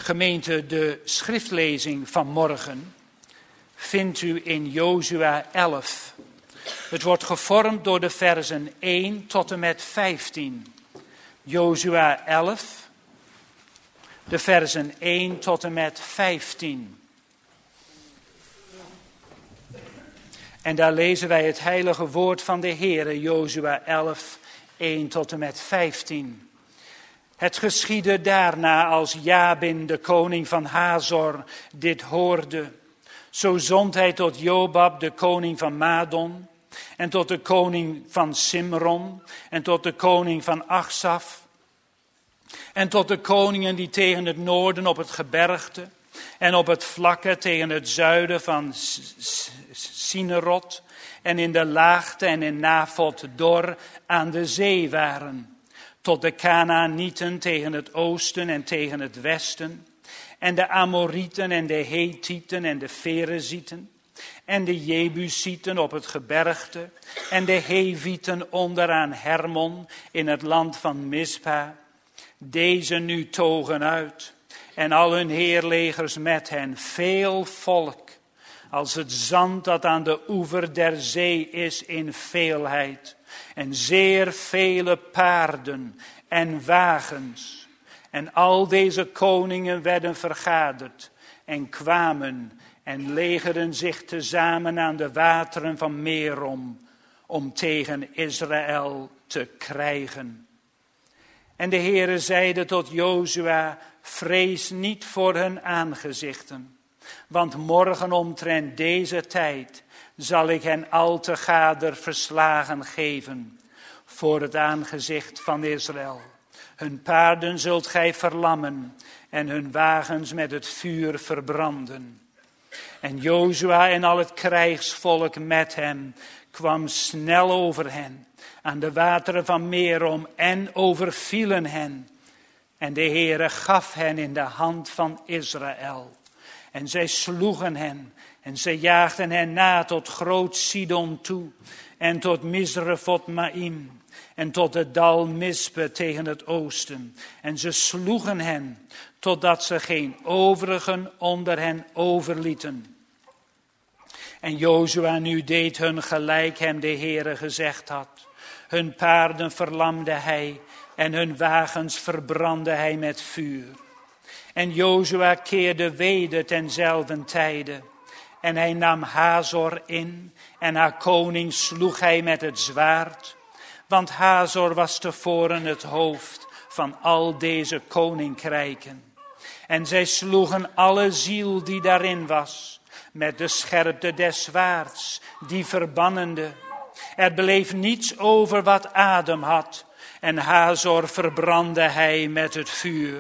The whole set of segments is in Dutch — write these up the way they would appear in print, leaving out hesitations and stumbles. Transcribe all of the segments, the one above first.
Gemeente, de schriftlezing van morgen vindt u in Jozua 11. Het wordt gevormd door de versen 1 tot en met 15. Jozua 11, de versen 1 tot en met 15. En daar lezen wij het heilige woord van de Heere, Jozua 11, 1 tot en met 15. Het geschiedde daarna als Jabin, de koning van Hazor, dit hoorde. Zo zond hij tot Jobab, de koning van Madon, en tot de koning van Simron, en tot de koning van Achsaf, en tot de koningen die tegen het noorden op het gebergte, en op het vlakke tegen het zuiden van Sinerot, en in de laagte en in Nafot Dor aan de zee waren. Tot de Kanaanieten tegen het oosten en tegen het westen, en de Amorieten en de Hethieten en de Ferezieten, en de Jebusieten op het gebergte, en de Hevieten onderaan Hermon in het land van Mispa. Deze nu togen uit, en al hun heerlegers met hen, veel volk, als het zand dat aan de oever der zee is in veelheid, en zeer vele paarden en wagens. En al deze koningen werden vergaderd en kwamen en legerden zich tezamen aan de wateren van Merom om tegen Israël te krijgen. En de Heere zeide tot Jozua, vrees niet voor hun aangezichten, want morgen omtrent deze tijd zal ik hen al te gader verslagen geven voor het aangezicht van Israël. Hun paarden zult gij verlammen en hun wagens met het vuur verbranden. En Jozua en al het krijgsvolk met hem kwam snel over hen aan de wateren van Merom en overvielen hen. En de Heere gaf hen in de hand van Israël. En zij sloegen hen en zij jaagden hen na tot groot Sidon toe en tot Misrefot-Maim en tot het dal Mispe tegen het oosten. En ze sloegen hen totdat ze geen overigen onder hen overlieten. En Jozua nu deed hun gelijk hem de Heere gezegd had. Hun paarden verlamde hij en hun wagens verbrandde hij met vuur. En Jozua keerde weder tenzelfden tijde. En hij nam Hazor in en haar koning sloeg hij met het zwaard. Want Hazor was tevoren het hoofd van al deze koninkrijken. En zij sloegen alle ziel die daarin was met de scherpte des zwaards, die verbannende. Er bleef niets over wat adem had en Hazor verbrandde hij met het vuur.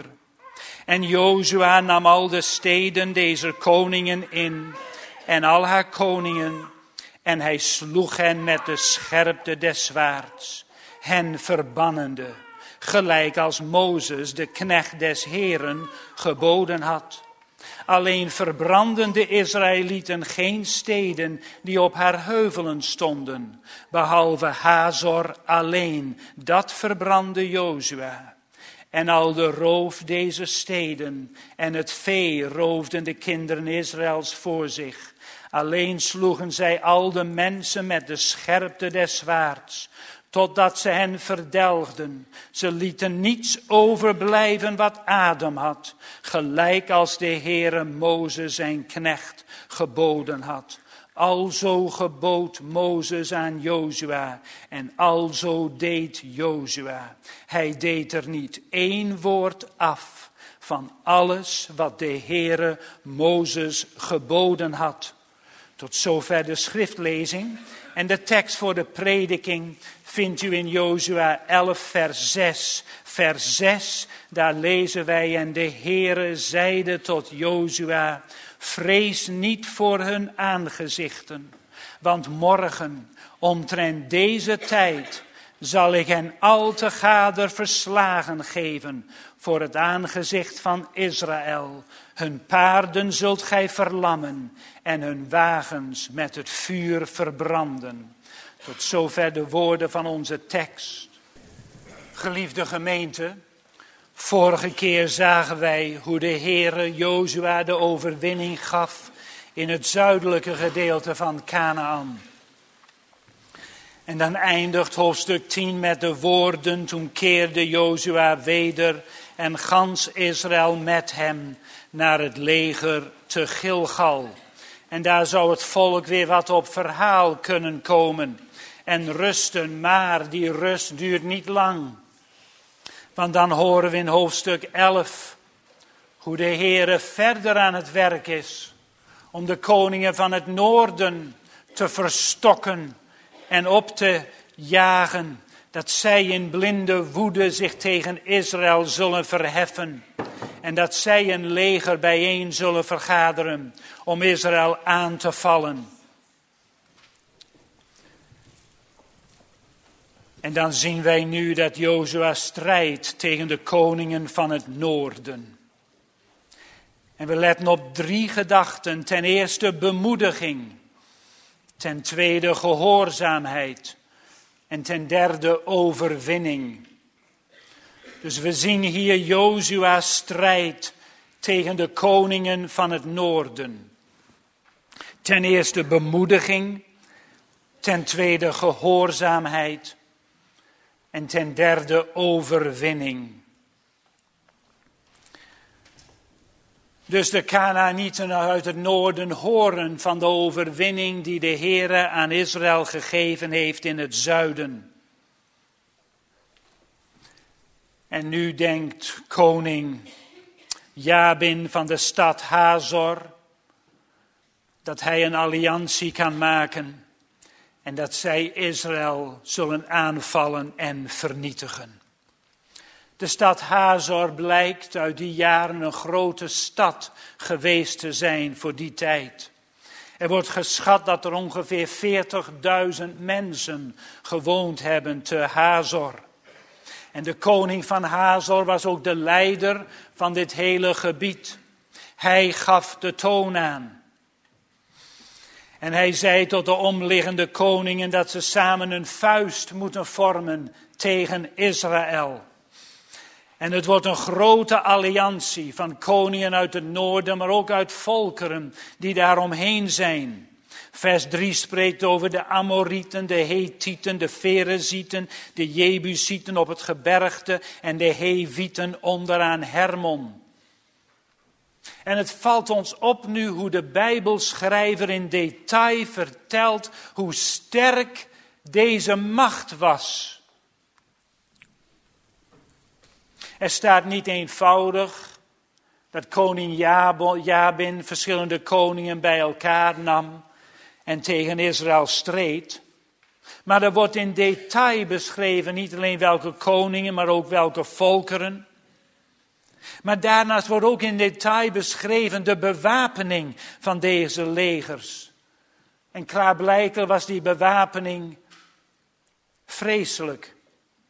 En Jozua nam al de steden deze koningen in en al haar koningen en hij sloeg hen met de scherpte des zwaards, hen verbannende, gelijk als Mozes, de knecht des Heeren, geboden had. Alleen verbrandden de Israëlieten geen steden die op haar heuvelen stonden, behalve Hazor alleen, dat verbrandde Jozua. En al de roof deze steden en het vee roofden de kinderen Israëls voor zich. Alleen sloegen zij al de mensen met de scherpte des zwaards, totdat ze hen verdelgden. Ze lieten niets overblijven wat adem had, gelijk als de Heere Mozes zijn knecht geboden had. Alzo gebood Mozes aan Jozua en alzo deed Jozua. Hij deed er niet één woord af van alles wat de Heere Mozes geboden had. Tot zover de schriftlezing en de tekst voor de prediking vindt u in Jozua 11 vers 6. Vers 6, daar lezen wij en de Heere zeide tot Jozua, vrees niet voor hun aangezichten, want morgen omtrent deze tijd zal ik hen al te gader verslagen geven voor het aangezicht van Israël. Hun paarden zult gij verlammen en hun wagens met het vuur verbranden. Tot zover de woorden van onze tekst. Geliefde gemeente, Vorige keer zagen wij hoe de Heere Jozua de overwinning gaf in het zuidelijke gedeelte van Kanaan. En dan eindigt hoofdstuk 10 met de woorden: toen keerde Jozua weder en gans Israël met hem naar het leger te Gilgal. En daar zou het volk weer wat op verhaal kunnen komen en rusten, maar die rust duurt niet lang. Want dan horen we in hoofdstuk 11 hoe de Heere verder aan het werk is om de koningen van het noorden te verstokken en op te jagen, dat zij in blinde woede zich tegen Israël zullen verheffen en dat zij een leger bijeen zullen vergaderen om Israël aan te vallen. En dan zien wij nu dat Jozua strijdt tegen de koningen van het noorden. En we letten op 3 gedachten. Ten eerste bemoediging. Ten tweede gehoorzaamheid. En ten derde overwinning. Dus we zien hier Jozua strijd tegen de koningen van het noorden. Ten eerste bemoediging. Ten tweede gehoorzaamheid. En ten derde overwinning. Dus de Kanaanieten uit het noorden horen van de overwinning die de Heere aan Israël gegeven heeft in het zuiden. En nu denkt koning Jabin van de stad Hazor dat hij een alliantie kan maken en dat zij Israël zullen aanvallen en vernietigen. De stad Hazor blijkt uit die jaren een grote stad geweest te zijn voor die tijd. Er wordt geschat dat er ongeveer 40.000 mensen gewoond hebben te Hazor. En de koning van Hazor was ook de leider van dit hele gebied. Hij gaf de toon aan. En hij zei tot de omliggende koningen dat ze samen een vuist moeten vormen tegen Israël. En het wordt een grote alliantie van koningen uit het noorden, maar ook uit volkeren die daaromheen zijn. Vers 3 spreekt over de Amorieten, de Hethieten, de Ferezieten, de Jebusieten op het gebergte en de Hevieten onderaan Hermon. En het valt ons op nu hoe de Bijbelschrijver in detail vertelt hoe sterk deze macht was. Er staat niet eenvoudig dat koning Jabin verschillende koningen bij elkaar nam en tegen Israël streed. Maar er wordt in detail beschreven niet alleen welke koningen, maar ook welke volkeren. Maar daarnaast wordt ook in detail beschreven de bewapening van deze legers. En klaarblijkelijk was die bewapening vreselijk.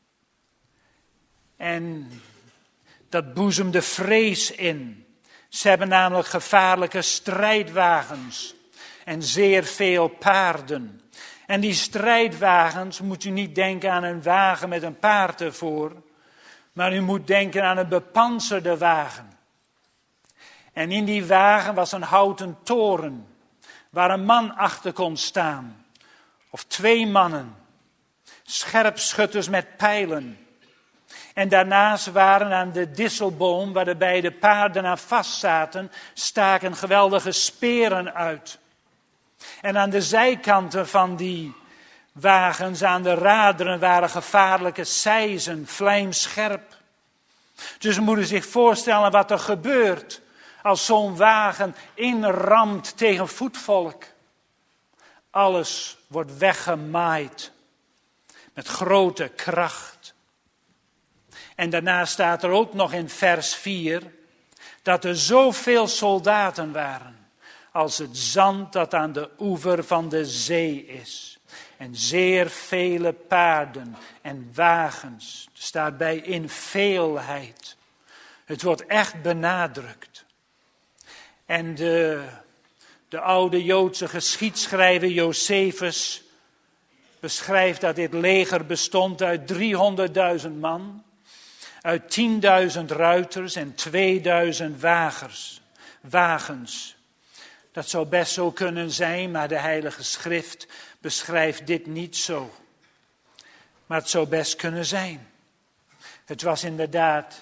En dat boezemde vrees in. Ze hebben namelijk gevaarlijke strijdwagens en zeer veel paarden. En die strijdwagens, moet u niet denken aan een wagen met een paard ervoor, maar u moet denken aan een bepantserde wagen. En in die wagen was een houten toren waar een man achter kon staan. Of 2 mannen, scherpschutters met pijlen. En daarnaast waren aan de disselboom, waar de beide paarden aan vastzaten, staken geweldige speren uit. En aan de zijkanten van die wagens, aan de raderen, waren gevaarlijke sijzen, vlijmscherp. Dus we moeten zich voorstellen wat er gebeurt als zo'n wagen inramt tegen voetvolk. Alles wordt weggemaaid met grote kracht. En daarna staat er ook nog in vers 4 dat er zoveel soldaten waren als het zand dat aan de oever van de zee is. En zeer vele paarden en wagens. Er staat bij in veelheid. Het wordt echt benadrukt. En de oude Joodse geschiedschrijver Josephus beschrijft dat dit leger bestond uit 300.000 man. uit 10.000 ruiters en 2000 wagens. Dat zou best zo kunnen zijn, maar de Heilige Schrift beschrijft dit niet zo. Maar het zou best kunnen zijn. Het was inderdaad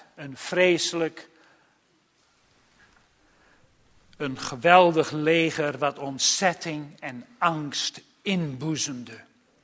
een geweldig leger wat ontzetting en angst inboezemde.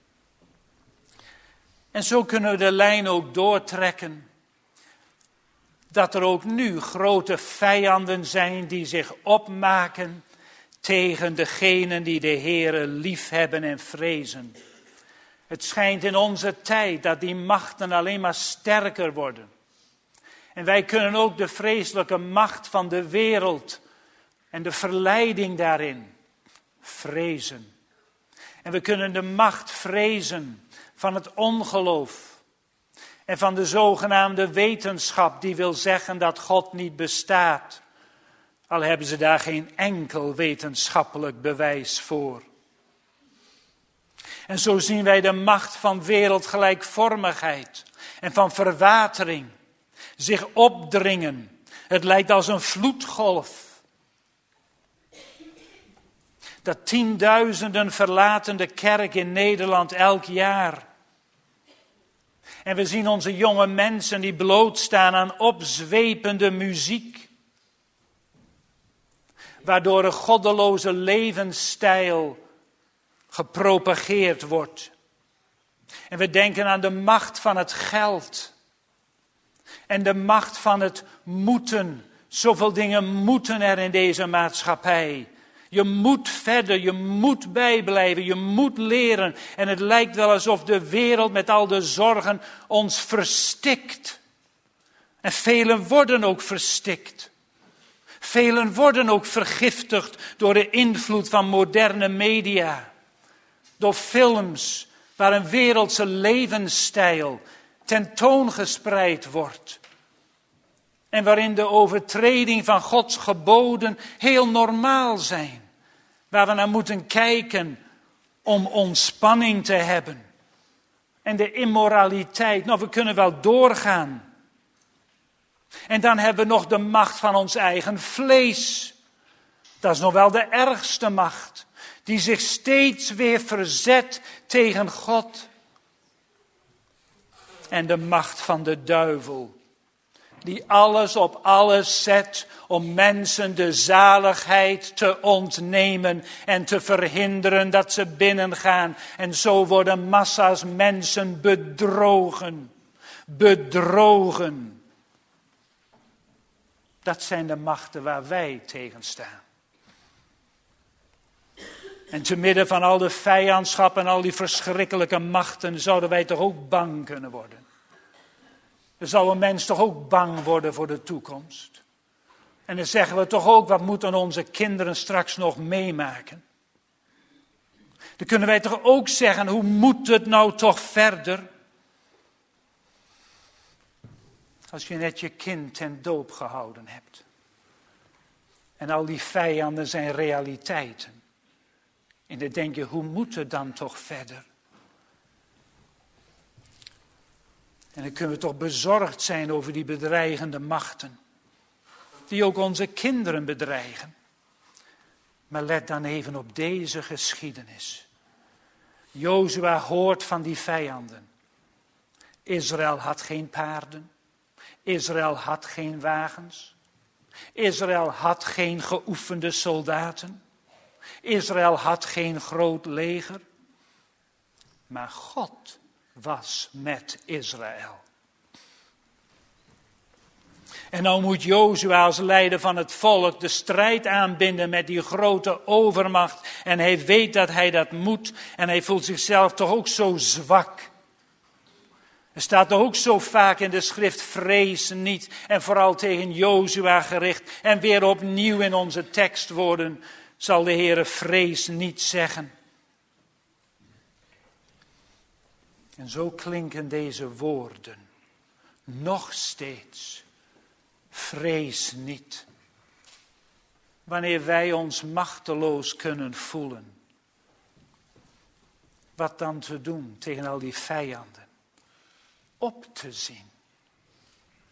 En zo kunnen we de lijn ook doortrekken. Dat er ook nu grote vijanden zijn die zich opmaken tegen degenen die de Heere liefhebben en vrezen. Het schijnt in onze tijd dat die machten alleen maar sterker worden. En wij kunnen ook de vreselijke macht van de wereld en de verleiding daarin vrezen. En we kunnen de macht vrezen van het ongeloof en van de zogenaamde wetenschap die wil zeggen dat God niet bestaat. Al hebben ze daar geen enkel wetenschappelijk bewijs voor. En zo zien wij de macht van wereldgelijkvormigheid en van verwatering zich opdringen. Het lijkt als een vloedgolf. Dat 10.000 verlaten de kerk in Nederland elk jaar. En we zien onze jonge mensen die blootstaan aan opzwepende muziek. Waardoor een goddeloze levensstijl gepropageerd wordt. En we denken aan de macht van het geld. En de macht van het moeten. Zoveel dingen moeten er in deze maatschappij. Je moet verder, je moet bijblijven, je moet leren. En het lijkt wel alsof de wereld met al de zorgen ons verstikt. En velen worden ook verstikt. Velen worden ook vergiftigd door de invloed van moderne media. Door films waar een wereldse levensstijl tentoongespreid wordt. En waarin de overtreding van Gods geboden heel normaal zijn. Waar we naar moeten kijken om ontspanning te hebben. En de immoraliteit, we kunnen wel doorgaan. En dan hebben we nog de macht van ons eigen vlees. Dat is nog wel de ergste macht. Die zich steeds weer verzet tegen God. En de macht van de duivel. Die alles op alles zet om mensen de zaligheid te ontnemen en te verhinderen dat ze binnengaan. En zo worden massa's mensen bedrogen. Bedrogen. Dat zijn de machten waar wij tegen staan. En te midden van al de vijandschap en al die verschrikkelijke machten zouden wij toch ook bang kunnen worden. Dan zou een mens toch ook bang worden voor de toekomst. En dan zeggen we toch ook, wat moeten onze kinderen straks nog meemaken? Dan kunnen wij toch ook zeggen, hoe moet het nou toch verder? Als je net je kind ten doop gehouden hebt. En al die vijanden zijn realiteiten. En dan denk je, hoe moet het dan toch verder? En dan kunnen we toch bezorgd zijn over die bedreigende machten. Die ook onze kinderen bedreigen. Maar let dan even op deze geschiedenis. Jozua hoort van die vijanden. Israël had geen paarden. Israël had geen wagens. Israël had geen geoefende soldaten. Israël had geen groot leger. Maar God was met Israël. En nou moet Jozua als leider van het volk de strijd aanbinden met die grote overmacht. En hij weet dat hij dat moet. En hij voelt zichzelf toch ook zo zwak. Er staat toch ook zo vaak in de schrift, vrees niet. En vooral tegen Jozua gericht. En weer opnieuw in onze tekstwoorden zal de Heere vrees niet zeggen. En zo klinken deze woorden. Nog steeds. Vrees niet. Wanneer wij ons machteloos kunnen voelen. Wat dan te doen tegen al die vijanden? Op te zien.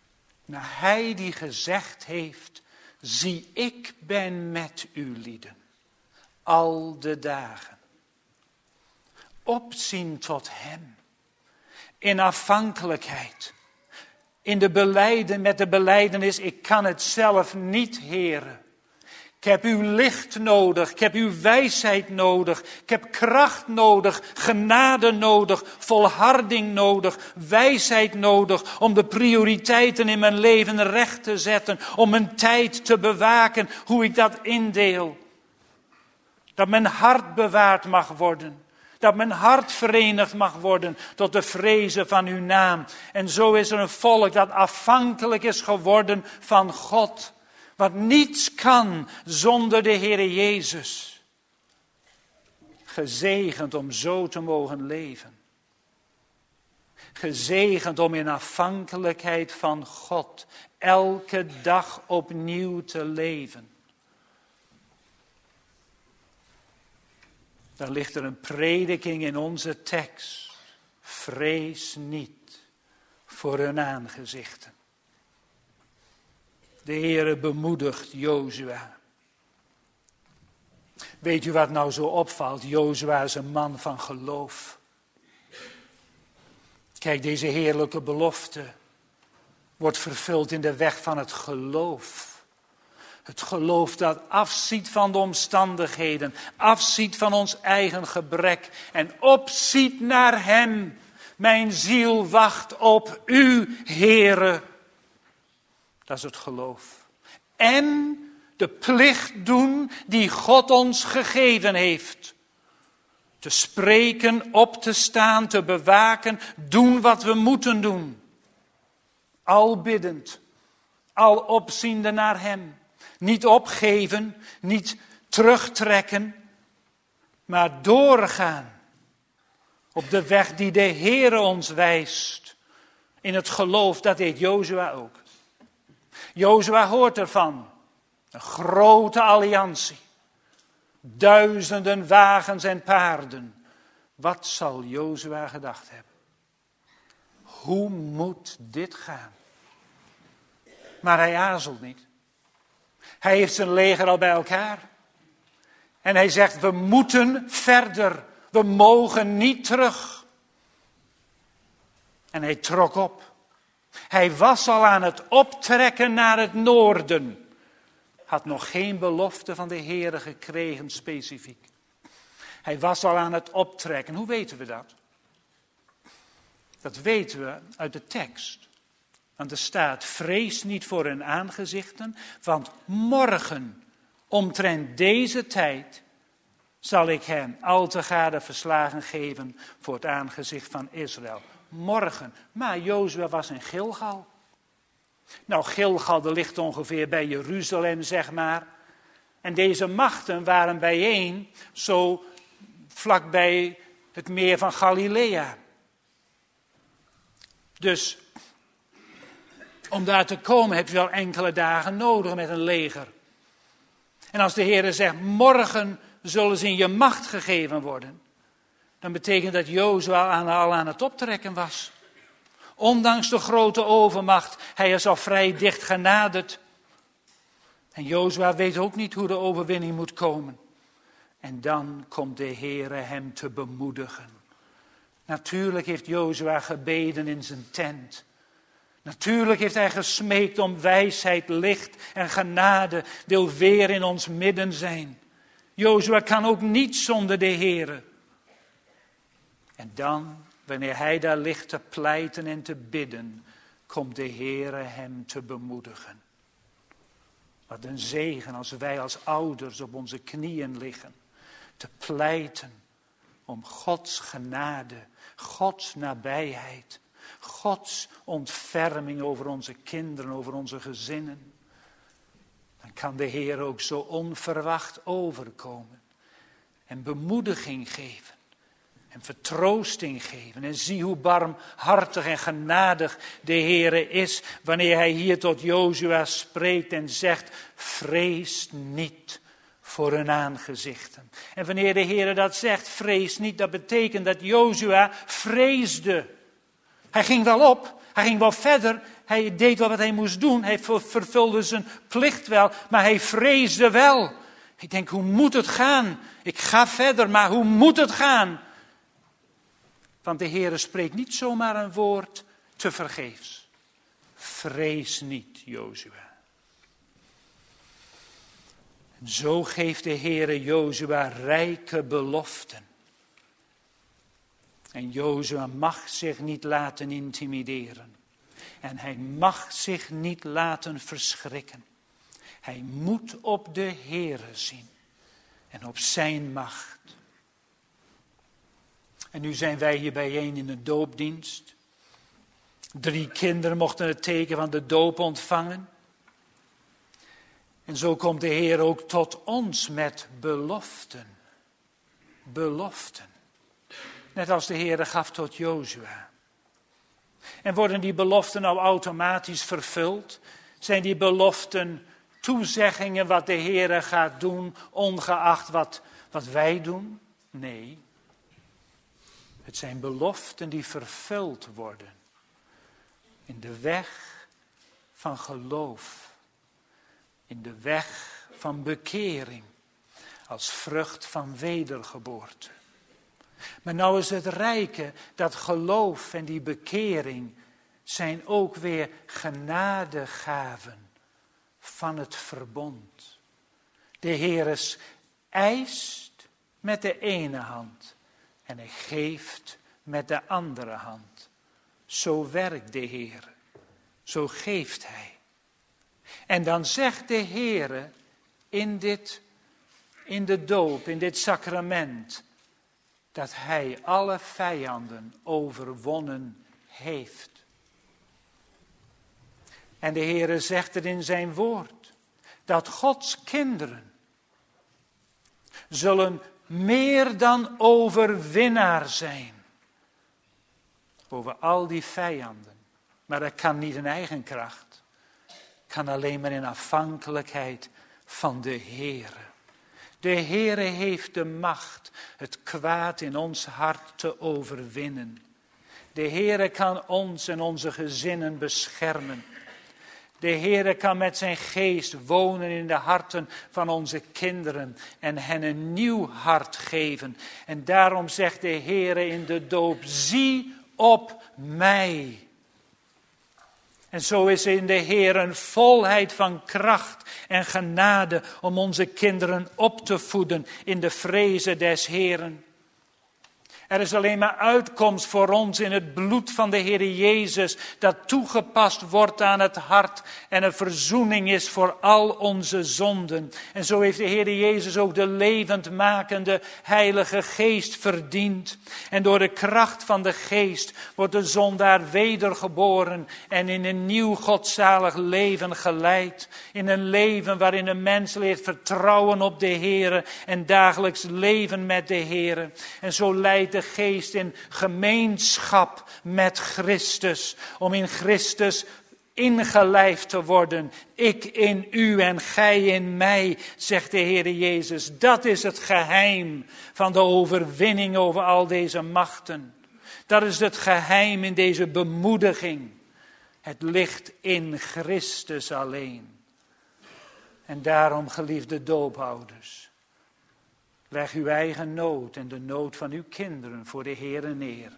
Nou, hij die gezegd heeft, zie ik ben met u lieden, al de dagen. Opzien tot hem, in afhankelijkheid, met de belijdenis, ik kan het zelf niet, Heere. Ik heb uw licht nodig, ik heb uw wijsheid nodig, ik heb kracht nodig, genade nodig, volharding nodig, wijsheid nodig om de prioriteiten in mijn leven recht te zetten, om mijn tijd te bewaken, hoe ik dat indeel. Dat mijn hart bewaard mag worden, dat mijn hart verenigd mag worden tot de vrezen van uw naam. En zo is er een volk dat afhankelijk is geworden van God. Wat niets kan zonder de Heere Jezus. Gezegend om zo te mogen leven. Gezegend om in afhankelijkheid van God elke dag opnieuw te leven. Dan ligt er een prediking in onze tekst. Vrees niet voor hun aangezichten. De Heere bemoedigt Jozua. Weet u wat nou zo opvalt? Jozua is een man van geloof. Kijk, deze heerlijke belofte wordt vervuld in de weg van het geloof. Het geloof dat afziet van de omstandigheden, afziet van ons eigen gebrek en opziet naar hem. Mijn ziel wacht op u, Heere. Dat is het geloof. En de plicht doen die God ons gegeven heeft. Te spreken, op te staan, te bewaken, doen wat we moeten doen. Al biddend, al opziende naar hem. Niet opgeven, niet terugtrekken, maar doorgaan. Op de weg die de Heere ons wijst. In het geloof, dat deed Jozua ook. Jozua hoort ervan. Een grote alliantie. Duizenden wagens en paarden. Wat zal Jozua gedacht hebben? Hoe moet dit gaan? Maar hij aarzelt niet. Hij heeft zijn leger al bij elkaar. En hij zegt, we moeten verder. We mogen niet terug. En hij trok op. Hij was al aan het optrekken naar het noorden. Had nog geen belofte van de Heere gekregen specifiek. Hij was al aan het optrekken. Hoe weten we dat? Dat weten we uit de tekst. Want er staat, vrees niet voor hun aangezichten, want morgen, omtrent deze tijd, zal ik hen al te gade verslagen geven voor het aangezicht van Israël. Morgen. Maar Jozua was in Gilgal. Nou, Gilgal, dat ligt ongeveer bij Jeruzalem, zeg maar. En deze machten waren bijeen, zo vlakbij het meer van Galilea. Dus, om daar te komen heb je wel enkele dagen nodig met een leger. En als de Heere zegt, morgen zullen ze in je macht gegeven worden, dan betekent dat Jozua al aan het optrekken was. Ondanks de grote overmacht, hij is al vrij dicht genaderd. En Jozua weet ook niet hoe de overwinning moet komen. En dan komt de Heere hem te bemoedigen. Natuurlijk heeft Jozua gebeden in zijn tent. Natuurlijk heeft hij gesmeekt om wijsheid, licht en genade wil weer in ons midden zijn. Jozua kan ook niet zonder de Heere. En dan, wanneer hij daar ligt te pleiten en te bidden, komt de Heere hem te bemoedigen. Wat een zegen als wij als ouders op onze knieën liggen, te pleiten om Gods genade, Gods nabijheid, Gods ontferming over onze kinderen, over onze gezinnen. Dan kan de Heer ook zo onverwacht overkomen en bemoediging geven. En vertroosting geven. En zie hoe barmhartig en genadig de Heere is. Wanneer hij hier tot Jozua spreekt en zegt. Vrees niet voor hun aangezichten. En wanneer de Heere dat zegt. Vrees niet. Dat betekent dat Jozua vreesde. Hij ging wel op. Hij ging wel verder. Hij deed wel wat hij moest doen. Hij vervulde zijn plicht wel, maar hij vreesde wel. Ik denk, hoe moet het gaan? Ik ga verder, maar hoe moet het gaan? Want de Heere spreekt niet zomaar een woord tevergeefs. Vrees niet, Jozua. En zo geeft de Heere Jozua rijke beloften. En Jozua mag zich niet laten intimideren. En hij mag zich niet laten verschrikken. Hij moet op de Heere zien. En op zijn macht. En nu zijn wij hier bijeen in een doopdienst. 3 kinderen mochten het teken van de doop ontvangen. En zo komt de Heer ook tot ons met beloften. Beloften. Net als de Heer gaf tot Jozua. En worden die beloften nou automatisch vervuld? Zijn die beloften toezeggingen wat de Heer gaat doen, ongeacht wat wij doen? Nee. Het zijn beloften die vervuld worden. In de weg van geloof. In de weg van bekering. Als vrucht van wedergeboorte. Maar nou is het rijke dat geloof en die bekering zijn ook weer genadegaven van het verbond. De Heer eist met de ene hand en hij geeft met de andere hand. Zo werkt de Heer, zo geeft hij. En dan zegt de Heer in de doop, in dit sacrament, dat hij alle vijanden overwonnen heeft. En de Heere zegt er in zijn woord, dat Gods kinderen zullen meer dan overwinnaar zijn. Over al die vijanden. Maar dat kan niet in eigen kracht. Kan alleen maar in afhankelijkheid van de Heere. De Heere heeft de macht het kwaad in ons hart te overwinnen. De Heere kan ons en onze gezinnen beschermen. De Heere kan met zijn geest wonen in de harten van onze kinderen en hen een nieuw hart geven. En daarom zegt de Heere in de doop, zie op mij. En zo is in de Heer een volheid van kracht en genade om onze kinderen op te voeden in de vrezen des Heeren. Er is alleen maar uitkomst voor ons in het bloed van de Heer Jezus, dat toegepast wordt aan het hart en een verzoening is voor al onze zonden. En zo heeft de Heer Jezus ook de levendmakende Heilige Geest verdiend. En door de kracht van de Geest wordt de zondaar wedergeboren en in een nieuw godzalig leven geleid. In een leven waarin een mens leert vertrouwen op de Heer en dagelijks leven met de Heer. En zo leidt de Geest in gemeenschap met Christus. Om in Christus ingelijfd te worden. Ik in u en gij in mij, zegt de Heer Jezus. Dat is het geheim van de overwinning over al deze machten. Dat is het geheim in deze bemoediging. Het ligt in Christus alleen. En daarom, geliefde doopouders, leg uw eigen nood en de nood van uw kinderen voor de Heere neer.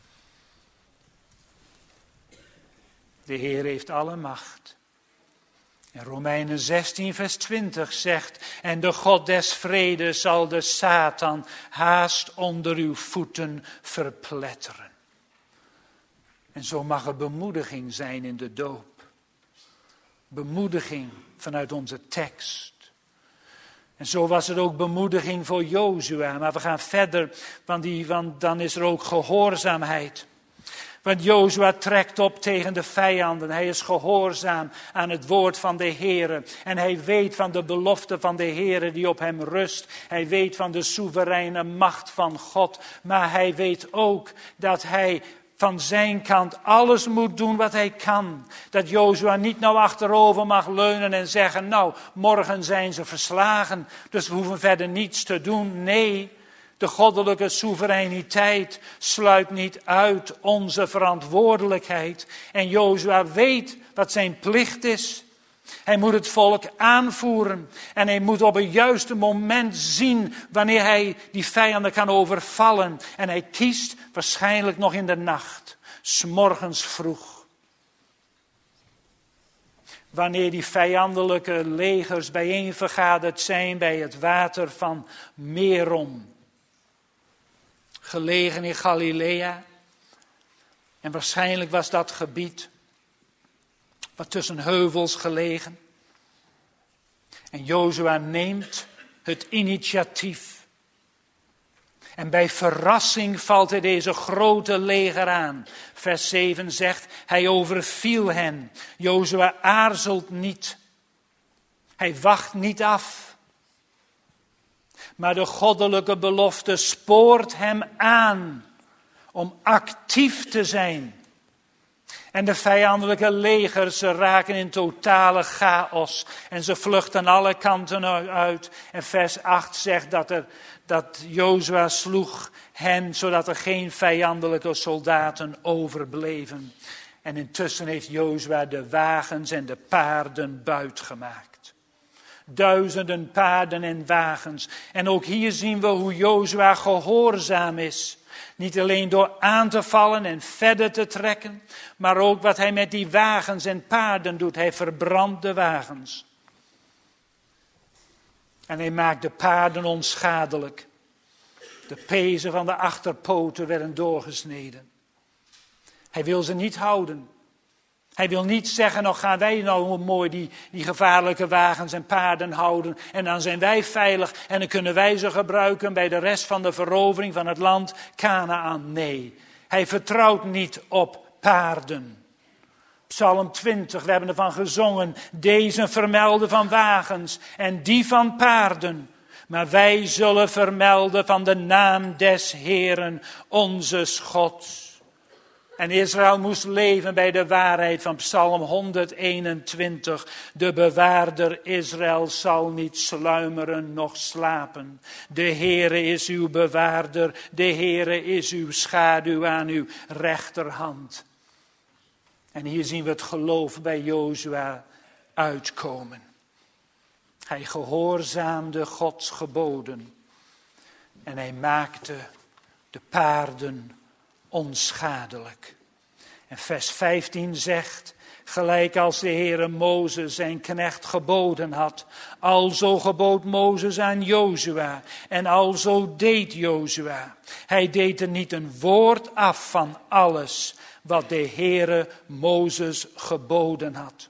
De Heer heeft alle macht. En Romeinen 16 vers 20 zegt, en de God des vredes zal de Satan haast onder uw voeten verpletteren. En zo mag er bemoediging zijn in de doop. Bemoediging vanuit onze tekst. En zo was er ook bemoediging voor Jozua. Maar we gaan verder, want dan is er ook gehoorzaamheid. Want Jozua trekt op tegen de vijanden. Hij is gehoorzaam aan het woord van de Heere. En hij weet van de belofte van de Heere die op hem rust. Hij weet van de soevereine macht van God. Maar hij weet ook dat hij van zijn kant alles moet doen wat hij kan. Dat Jozua niet nou achterover mag leunen en zeggen, nou, morgen zijn ze verslagen, dus we hoeven verder niets te doen. Nee, De goddelijke soevereiniteit sluit niet uit onze verantwoordelijkheid. En Jozua weet wat zijn plicht is. Hij moet het volk aanvoeren en hij moet op het juiste moment zien wanneer hij die vijanden kan overvallen. En hij kiest waarschijnlijk nog in de nacht, 's morgens vroeg. Wanneer die vijandelijke legers bijeenvergaderd zijn bij het water van Merom, gelegen in Galilea. En waarschijnlijk was dat gebied wat tussen heuvels gelegen. En Jozua neemt het initiatief. En bij verrassing valt hij deze grote leger aan. Vers 7 zegt, hij overviel hen. Jozua aarzelt niet. Hij wacht niet af. Maar de goddelijke belofte spoort hem aan om actief te zijn. En de vijandelijke legers, ze raken in totale chaos. En ze vluchten alle kanten uit. En vers 8 zegt dat Jozua sloeg hen, zodat er geen vijandelijke soldaten overbleven. En intussen heeft Jozua de wagens en de paarden buitgemaakt. Duizenden paarden en wagens. En ook hier zien we hoe Jozua gehoorzaam is. Niet alleen door aan te vallen en verder te trekken, maar ook wat hij met die wagens en paarden doet. Hij verbrandt de wagens. En hij maakt de paarden onschadelijk. De pezen van de achterpoten werden doorgesneden. Hij wil ze niet houden. Hij wil niet zeggen, nou gaan wij nou mooi die gevaarlijke wagens en paarden houden. En dan zijn wij veilig en dan kunnen wij ze gebruiken bij de rest van de verovering van het land Kanaan. Nee, hij vertrouwt niet op paarden. Psalm 20, we hebben ervan gezongen. Deze vermelden van wagens en die van paarden. Maar wij zullen vermelden van de naam des Heeren, onze Gods. En Israël moest leven bij de waarheid van Psalm 121. De bewaarder Israël zal niet sluimeren noch slapen. De Heere is uw bewaarder, de Heere is uw schaduw aan uw rechterhand. En hier zien we het geloof bij Jozua uitkomen. Hij gehoorzaamde Gods geboden. En hij maakte de paarden onschadelijk. En vers 15 zegt, gelijk als de Heere Mozes zijn knecht geboden had, alzo gebood Mozes aan Jozua en alzo deed Jozua. Hij deed er niet een woord af van alles wat de Heere Mozes geboden had.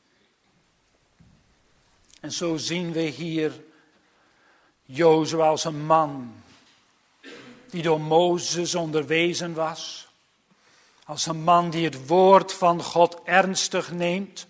En zo zien we hier Jozua als een man die door Mozes onderwezen was. Als een man die het woord van God ernstig neemt.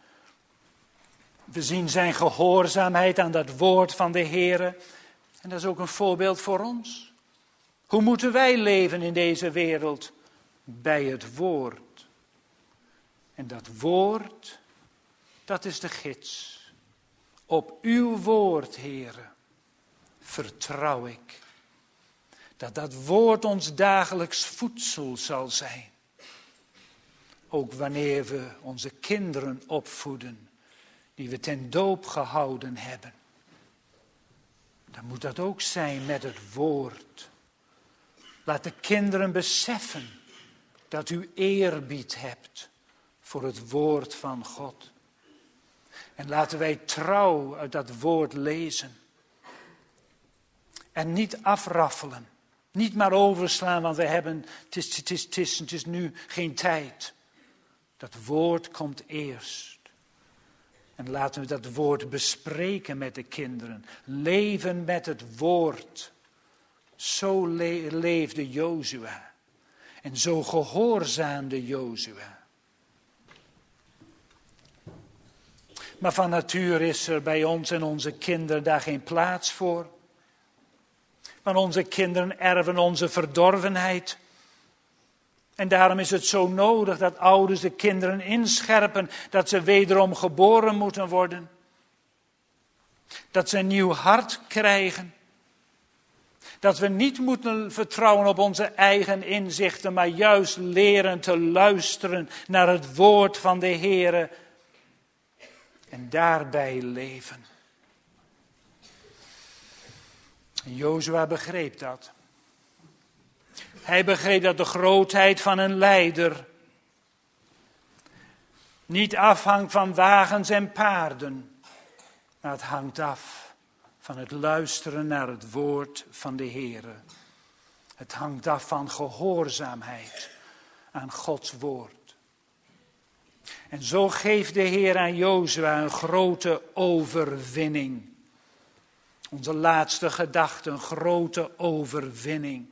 We zien zijn gehoorzaamheid aan dat woord van de Heere. En dat is ook een voorbeeld voor ons. Hoe moeten wij leven in deze wereld? Bij het woord. En dat woord, dat is de gids. Op uw woord, Heere, vertrouw ik. Dat woord ons dagelijks voedsel zal zijn. Ook wanneer we onze kinderen opvoeden, die we ten doop gehouden hebben. Dan moet dat ook zijn met het woord. Laat de kinderen beseffen dat u eerbied hebt voor het woord van God. En laten wij trouw uit dat woord lezen. En niet afraffelen. Niet maar overslaan, want het is nu geen tijd. Dat woord komt eerst. En laten we dat woord bespreken met de kinderen. Leven met het woord. Zo leefde Jozua. En zo gehoorzaamde Jozua. Maar van nature is er bij ons en onze kinderen daar geen plaats voor. Want onze kinderen erven onze verdorvenheid. En daarom is het zo nodig dat ouders de kinderen inscherpen dat ze wederom geboren moeten worden. Dat ze een nieuw hart krijgen. Dat we niet moeten vertrouwen op onze eigen inzichten, maar juist leren te luisteren naar het woord van de Heere en daarbij leven. En Jozua begreep dat. Hij begreep dat de grootheid van een leider niet afhangt van wagens en paarden, maar het hangt af van het luisteren naar het woord van de Heere. Het hangt af van gehoorzaamheid aan Gods woord. En zo geeft de Heer aan Jozua een grote overwinning. Onze laatste gedachte, een grote overwinning.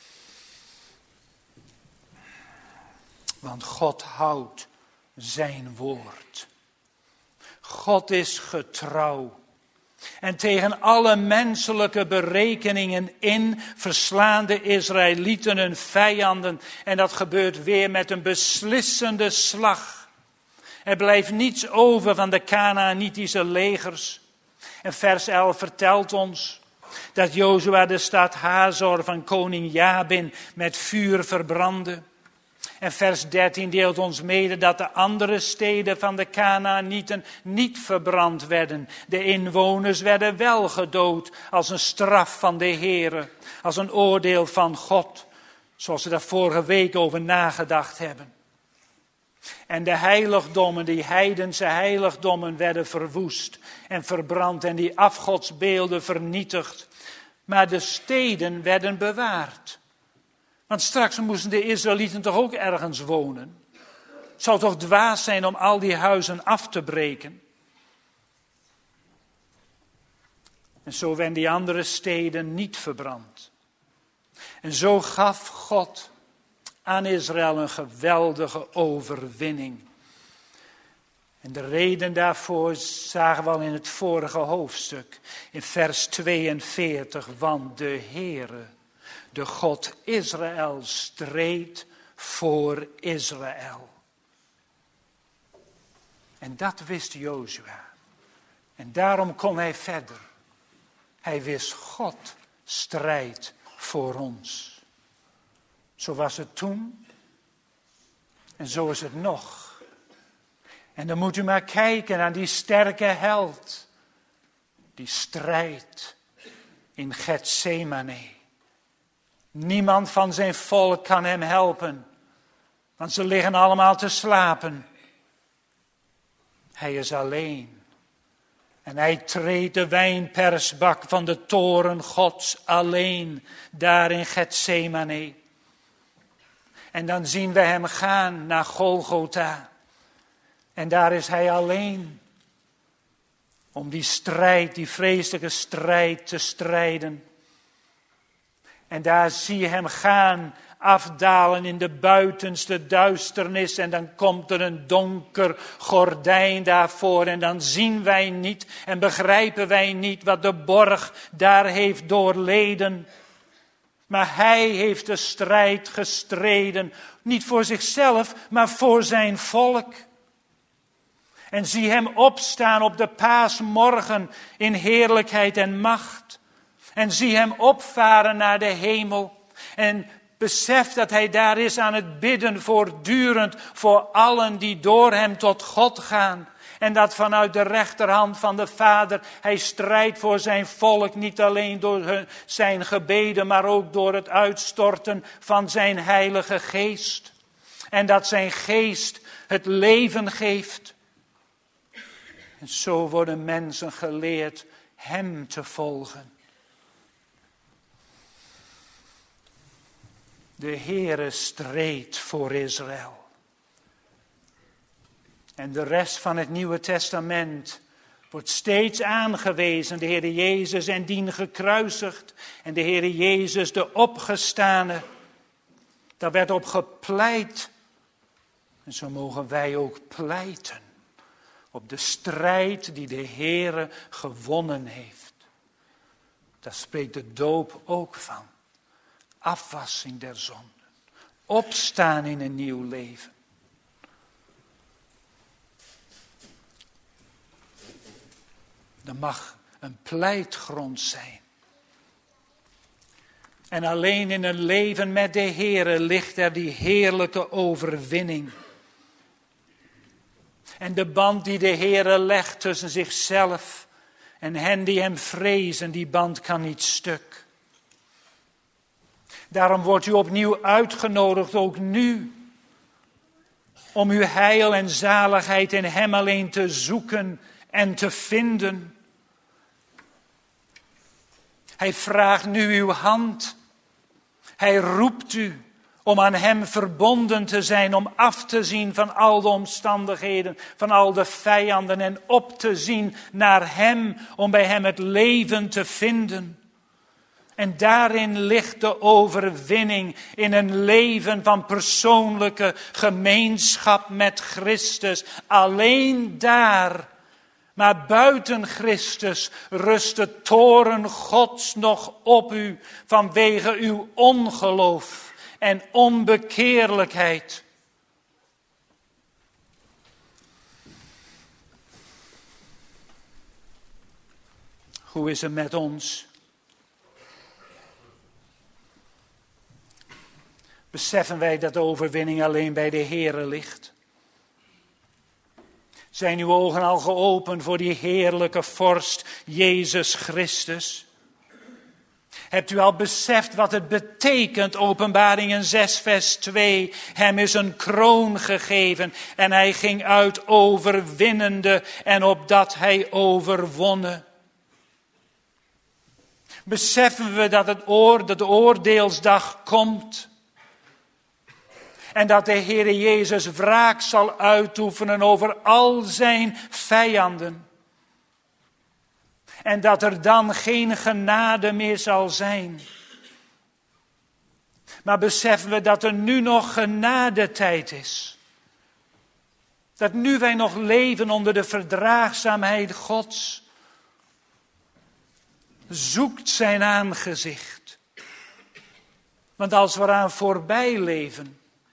Want God houdt zijn woord. God is getrouw. En tegen alle menselijke berekeningen in verslaan de Israëlieten hun vijanden. En dat gebeurt weer met een beslissende slag. Er blijft niets over van de Kanaanitische legers. En vers 11 vertelt ons dat Jozua de stad Hazor van koning Jabin met vuur verbrandde. En vers 13 deelt ons mede dat de andere steden van de Kanaanieten niet verbrand werden. De inwoners werden wel gedood als een straf van de Heere, als een oordeel van God, zoals we daar vorige week over nagedacht hebben. En de heiligdommen, die heidense heiligdommen, werden verwoest en verbrand en die afgodsbeelden vernietigd. Maar de steden werden bewaard. Want straks moesten de Israëlieten toch ook ergens wonen. Het zou toch dwaas zijn om al die huizen af te breken. En zo werden die andere steden niet verbrand. En zo gaf God aan Israël een geweldige overwinning. En de reden daarvoor zagen we al in het vorige hoofdstuk, in vers 42. Want de Heere, de God Israël, streed voor Israël. En dat wist Jozua. En daarom kon hij verder. Hij wist, God strijdt voor ons. Zo was het toen. En zo is het nog. En dan moet u maar kijken naar die sterke held. Die strijdt in Getsemane. Niemand van zijn volk kan hem helpen. Want ze liggen allemaal te slapen. Hij is alleen. En hij treedt de wijnpersbak van de toren Gods alleen. Daar in Getsemane. En dan zien we hem gaan naar Golgotha. En daar is hij alleen. Om die strijd, die vreselijke strijd te strijden. En daar zie je hem gaan, afdalen in de buitenste duisternis. En dan komt er een donker gordijn daarvoor. En dan zien wij niet en begrijpen wij niet wat de borg daar heeft doorleden. Maar hij heeft de strijd gestreden. Niet voor zichzelf, maar voor zijn volk. En zie hem opstaan op de paasmorgen in heerlijkheid en macht. En zie hem opvaren naar de hemel. En besef dat hij daar is aan het bidden voortdurend voor allen die door hem tot God gaan. En dat vanuit de rechterhand van de Vader hij strijdt voor zijn volk. Niet alleen door zijn gebeden, maar ook door het uitstorten van zijn heilige geest. En dat zijn geest het leven geeft. En zo worden mensen geleerd hem te volgen. De Heere streed voor Israël. En de rest van het Nieuwe Testament wordt steeds aangewezen. De Heere Jezus en dien gekruisigd. En de Heere Jezus de opgestane. Daar werd op gepleit. En zo mogen wij ook pleiten. Op de strijd die de Heere gewonnen heeft. Daar spreekt de doop ook van. Afwassing der zonden. Opstaan in een nieuw leven. Er mag een pleitgrond zijn. En alleen in een leven met de Heere ligt er die heerlijke overwinning. En de band die de Heere legt tussen zichzelf en hen die hem vrezen, die band kan niet stuk. Daarom wordt u opnieuw uitgenodigd, ook nu, om uw heil en zaligheid in hem alleen te zoeken en te vinden. Hij vraagt nu uw hand. Hij roept u om aan hem verbonden te zijn, om af te zien van al de omstandigheden, van al de vijanden en op te zien naar hem, om bij hem het leven te vinden. En daarin ligt de overwinning in een leven van persoonlijke gemeenschap met Christus. Alleen daar, maar buiten Christus, rust de toorn Gods nog op u vanwege uw ongeloof en onbekeerlijkheid. Hoe is het met ons? Beseffen wij dat de overwinning alleen bij de Heere ligt? Zijn uw ogen al geopend voor die heerlijke vorst Jezus Christus? Hebt u al beseft wat het betekent, Openbaringen 6 vers 2. Hem is een kroon gegeven en hij ging uit overwinnende en opdat hij overwonnen. Beseffen we dat de oordeelsdag komt? En dat de Heere Jezus wraak zal uitoefenen over al zijn vijanden. En dat er dan geen genade meer zal zijn. Maar beseffen we dat er nu nog genadetijd is. Dat nu wij nog leven onder de verdraagzaamheid Gods. Zoekt zijn aangezicht. Want als we eraan voorbij leven.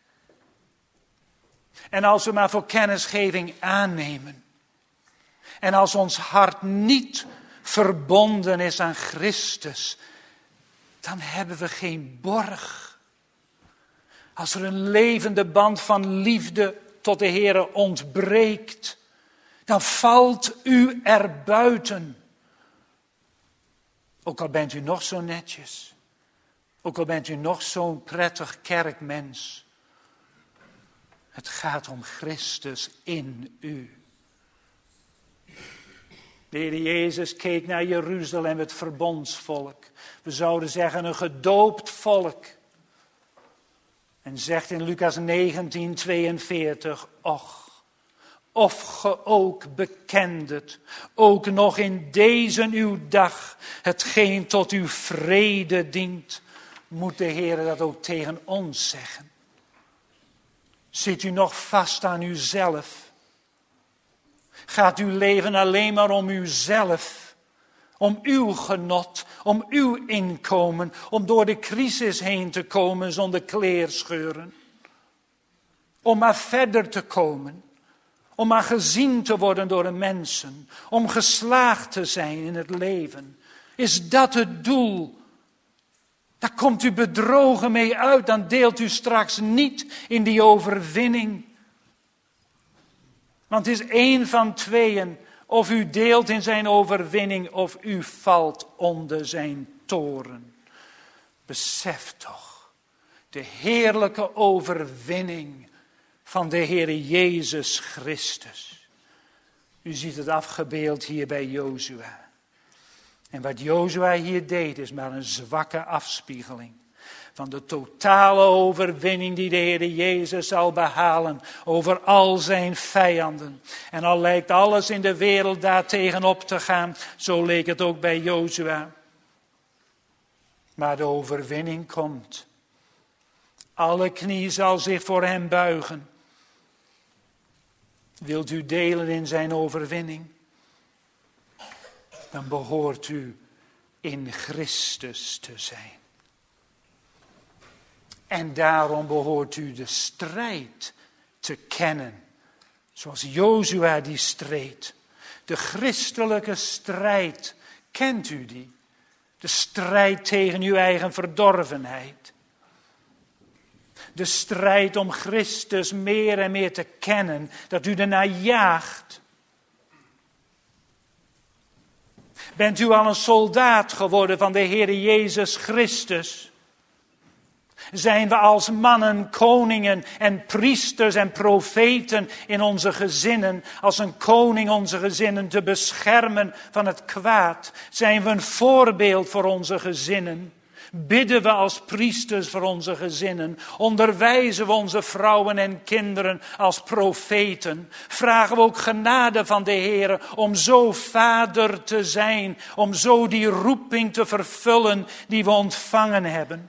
En als we maar voor kennisgeving aannemen. En als ons hart niet verbonden is aan Christus. Dan hebben we geen borg. Als er een levende band van liefde tot de Heere ontbreekt. Dan valt u er buiten. Ook al bent u nog zo netjes. Ook al bent u nog zo'n prettig kerkmens. Het gaat om Christus in u. De Heer Jezus keek naar Jeruzalem, het verbondsvolk. We zouden zeggen een gedoopt volk. En zegt in Lucas 19:42, och, of ge ook bekendet, ook nog in deze uw dag, hetgeen tot uw vrede dient, moet de Heer dat ook tegen ons zeggen. Zit u nog vast aan uzelf? Gaat uw leven alleen maar om uzelf? Om uw genot, om uw inkomen, om door de crisis heen te komen zonder kleerscheuren? Om maar verder te komen, om maar gezien te worden door de mensen, om geslaagd te zijn in het leven. Is dat het doel? Daar komt u bedrogen mee uit, dan deelt u straks niet in die overwinning. Want het is één van tweeën, of u deelt in zijn overwinning of u valt onder zijn toren. Besef toch, de heerlijke overwinning van de Heere Jezus Christus. U ziet het afgebeeld hier bij Jozua. En wat Jozua hier deed is maar een zwakke afspiegeling van de totale overwinning die de Heere Jezus zal behalen over al zijn vijanden. En al lijkt alles in de wereld daar tegenop te gaan, zo leek het ook bij Jozua. Maar de overwinning komt. Alle knie zal zich voor hem buigen. Wilt u delen in zijn overwinning? Dan behoort u in Christus te zijn. En daarom behoort u de strijd te kennen. Zoals Jozua die streed. De christelijke strijd, kent u die? De strijd tegen uw eigen verdorvenheid. De strijd om Christus meer en meer te kennen, dat u ernaar jaagt. Bent u al een soldaat geworden van de Heere Jezus Christus? Zijn we als mannen, koningen en priesters en profeten in onze gezinnen, als een koning onze gezinnen te beschermen van het kwaad? Zijn we een voorbeeld voor onze gezinnen? Bidden we als priesters voor onze gezinnen? Onderwijzen we onze vrouwen en kinderen als profeten? Vragen we ook genade van de Heer om zo vader te zijn, om zo die roeping te vervullen die we ontvangen hebben?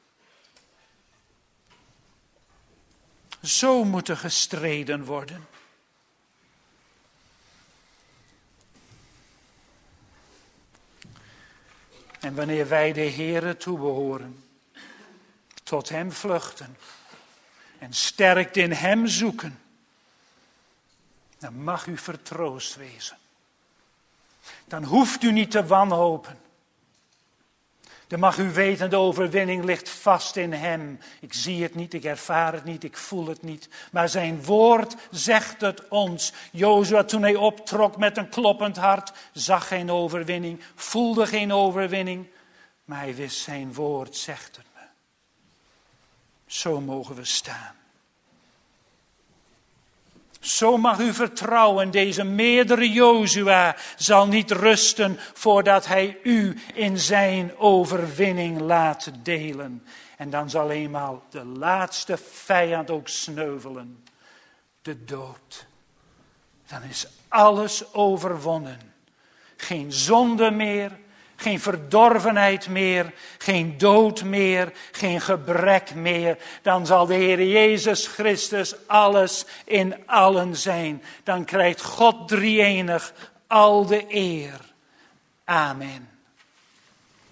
Zo moet er gestreden worden. En wanneer wij de Heere toebehoren, tot hem vluchten en sterkt in hem zoeken, dan mag u vertroost wezen. Dan hoeft u niet te wanhopen. Dan mag u weten, de overwinning ligt vast in hem. Ik zie het niet, ik ervaar het niet, ik voel het niet. Maar zijn woord zegt het ons. Jozua, toen hij optrok met een kloppend hart, zag geen overwinning, voelde geen overwinning. Maar hij wist, zijn woord zegt het me. Zo mogen we staan. Zo mag u vertrouwen, deze meerdere Jozua zal niet rusten voordat hij u in zijn overwinning laat delen. En dan zal eenmaal de laatste vijand ook sneuvelen, de dood. Dan is alles overwonnen. Geen zonde meer, geen verdorvenheid meer, geen dood meer, geen gebrek meer. Dan zal de Heer Jezus Christus alles in allen zijn. Dan krijgt God drie-enig al de eer. Amen.